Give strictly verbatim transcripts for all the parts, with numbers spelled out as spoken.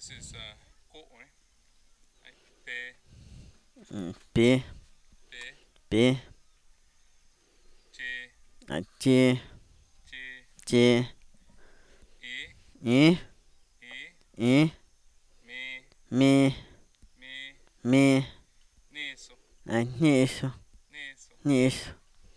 This is uh, ko, right? Right? Be, Mm, be, be, be, je, uh, je, je, je, e, e, e, e, me, me, me, me, neso, uh, nisso, neso, nisso,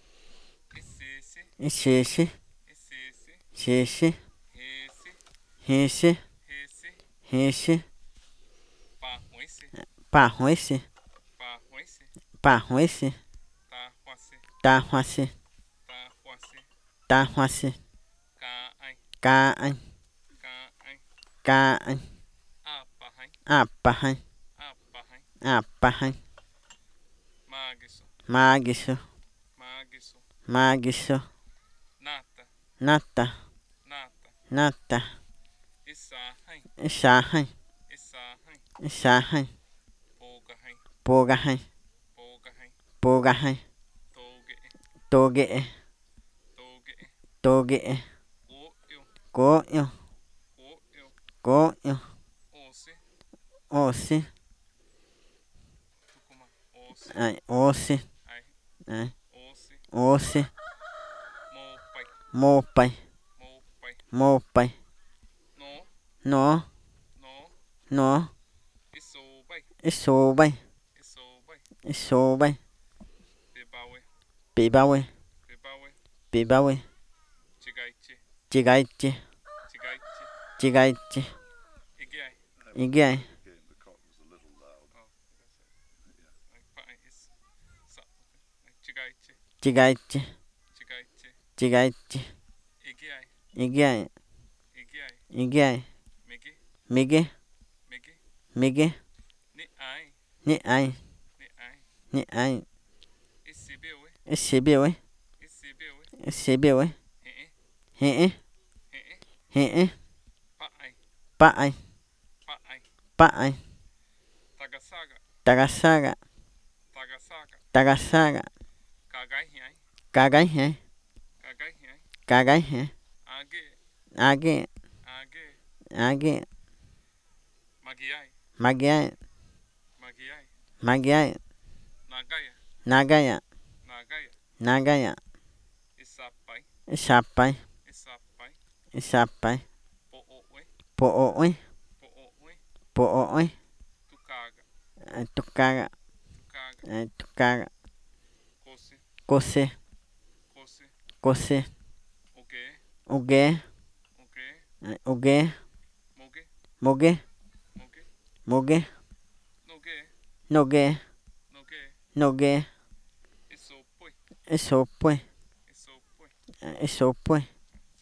esese, esese, esese, sese, hese, esse, hese, esse, pahuese, parroisse, pahuese, parroisse, tahuase, tarroisse, tahuase, tarroisse, kaai, caai, kaai, caai, apahai, apahai, apahai, apahai, magiso, magisso, magiso, magisso, nata, nata, nata, nata, isahai, isahai, isahai, isahai, pogahai, pogahai, pogahai, pogahai, toge, toge'e, toge, toge'e, go'yo, go'yo, go'yo, go'yo, ose, osi, tukuma, ose, ai, osi, ai, ai, ose, osi, mopai, mopai, mopai, mopai, no, no, no, no, isobai, isobai, isobai, isobai, bebawe, bibawe, bebawe, bibawe, chigaiche, chigaiche, chigaiche, chigaiche, igiai, igiai, oh, like pai is, sa, like chigaiche, chigaiche, chigaiche, chigaiche, igiai, igiai, igiai, igiai, migi, mige, migi, mige, ni ai, ni ai, ni ai, ni ai, isibewe, isibiwe, isibewe, isibiwe, he'e, he'e, he'e, he'e, paai, pa'ai, paai, pa'ai, tagasaga, tagasaga, tagasaga, tagasaga, kagaihiai, kagaihe, kagaihiai, kagaihe, age, age, age, age, magiai, magiai, magiai, magiai, nagaya, nagaya, nagaya, nagaya, isapai, isapai, isapai, isapai, po'o'we, po'o'oi, po'o'we, po'o'oi, tukaga, eh, tukaga, tukaga, eh, tukaga, kose, kose, kose, kose, oge, uge, oge, eh, uge, moge, moge, moge, moge, noge, noge, noge, noge, isopui, isopue, isopui, eh, isopue,